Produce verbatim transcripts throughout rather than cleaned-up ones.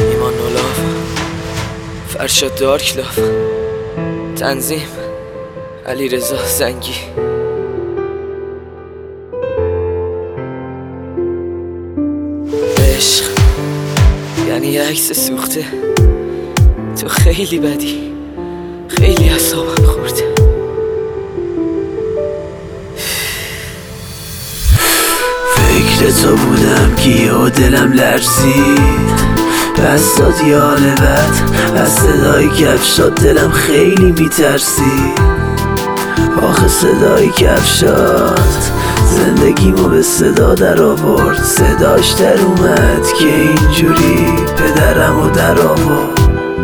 ایمان نولاف، فرشاد دارکلاف، تنظیم علی رضا زنگی. عشق یعنی یه عکس سوخته، تو خیلی بدی، خیلی اعصابم خورده. فکر تو بودم که و دلم لرزید، پس داد یال بد از صدای کفشات دلم خیلی میترسید. آخه صدای کفشات زندگیمو به صدا در آورد، صداش در اومد که اینجوری پدرمو در آورد.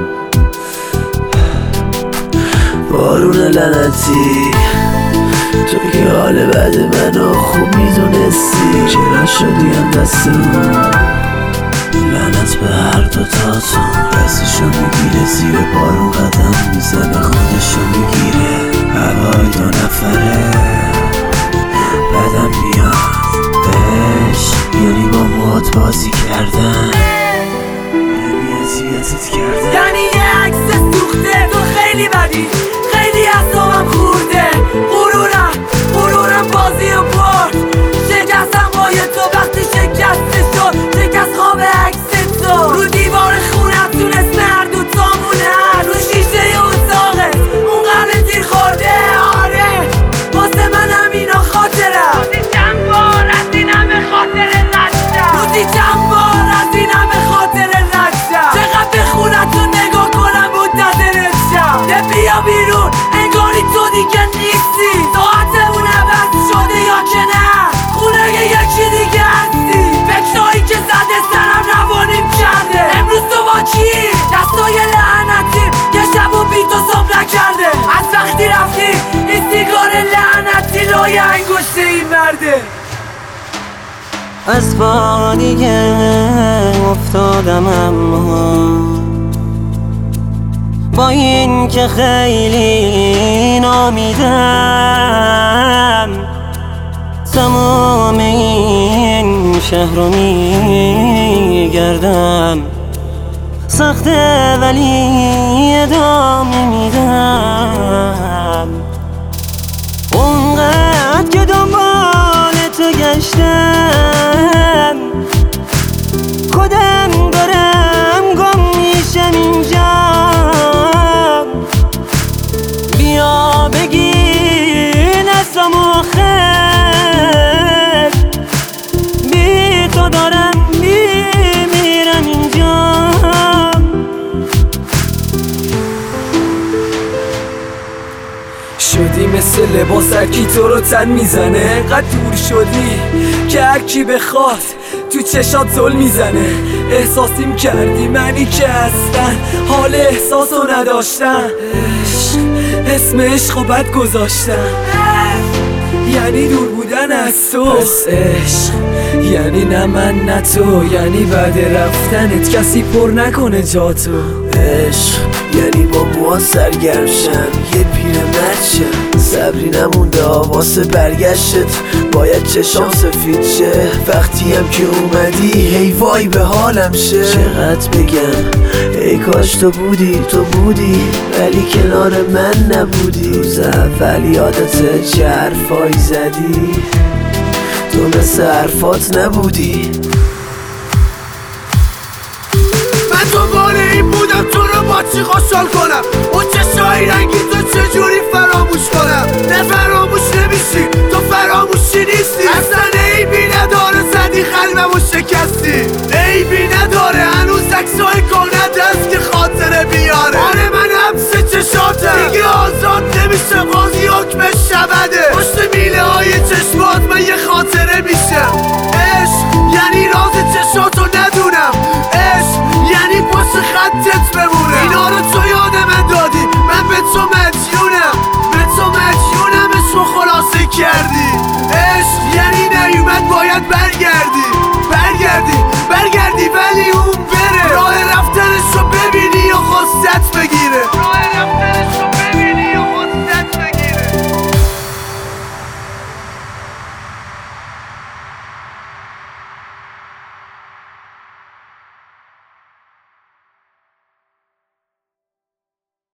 بارون لعنتی تو که حال بد منو خوب میدونستی، چرا شدیم دستمون لعنت به هر دوتاتون. دستشو میگیره زیر بارون قدم میزنه، خودشو میگیره هوای دو نفره بدم میاد. عشق یعنی با موهات بازی کردن، یعنی اذیتت کردن، یعنی یه عکس سوخته، تو خیلی بدی، خیلی اعصابم خورده. غرورم غرورم بازی و برد، شکستم پای تو وقتی شکسته شد، شکست خواب عکس تو رو دیوار خونتون، اسم هر دو تامونه رو شیشه اتاقت، اون قبل تیر خورده. آره واسه من همینا خاطرم، روزی چند بار از این همه خاطر رشتم، روزی چند بار از این همه خاطر رشتم. چقدر به خونتون نگاه کنم منتظرت شم، ده بیا بیرون انگاری تو دیگه نیستی. ساعتمون عوض شده یا که نه، خونه یکی دیگه هستی. فکرهایی که زده سرم روانیم کرده، امروز تو با کی؟ دستای لعنتیم یه شب و بی تو صبح نکرده. از وقتی رفتی این سیگار لعنتی لای انگشته این مرده. از پا دیگه افتادم، اما با این که خیلی نامیدم، تمام این شهر رو میگردم. سخته ولی ادامه میدم، اونقدر که دنبال تو گشتم، خودم دارم گم میشم اینجا. بیا بگی نستم آخر، بی تو دارم میمیرم اینجا. شدی مثل لباس هرکی تو رو تن میزنه، قد دور شدی که هرکی بخواد تو چشات زل میزنه. احساسیم کردی منی که اصلا حال احساسو نداشتم. عشق اسم عشق و بد گذاشتم، یعنی دور بودن از تو. پس عشق یعنی نه من نه تو، یعنی بعد رفتنت کسی پر نکنه جا تو. عشق یعنی با موها سرگرم شم، یه پیرمرد شم، صبری نمونده واسه برگشتت، باید چشام سفید شه. وقتی هم که اومدی هی وای به حالم شه. چقدر بگم ای کاش تو بودی، تو بودی ولی کنار من نبودی. روز اول یادت چه حرفایی زدی، تو مثل حرفات نبودی. من دنبال این بودم تو رو با چی خوشحال کنم، اون چشای رنگی تو چجوری فراموش کنم. نه فراموش نمیشی، تو فراموشی نیستی. اصلا ای بی نداره زدی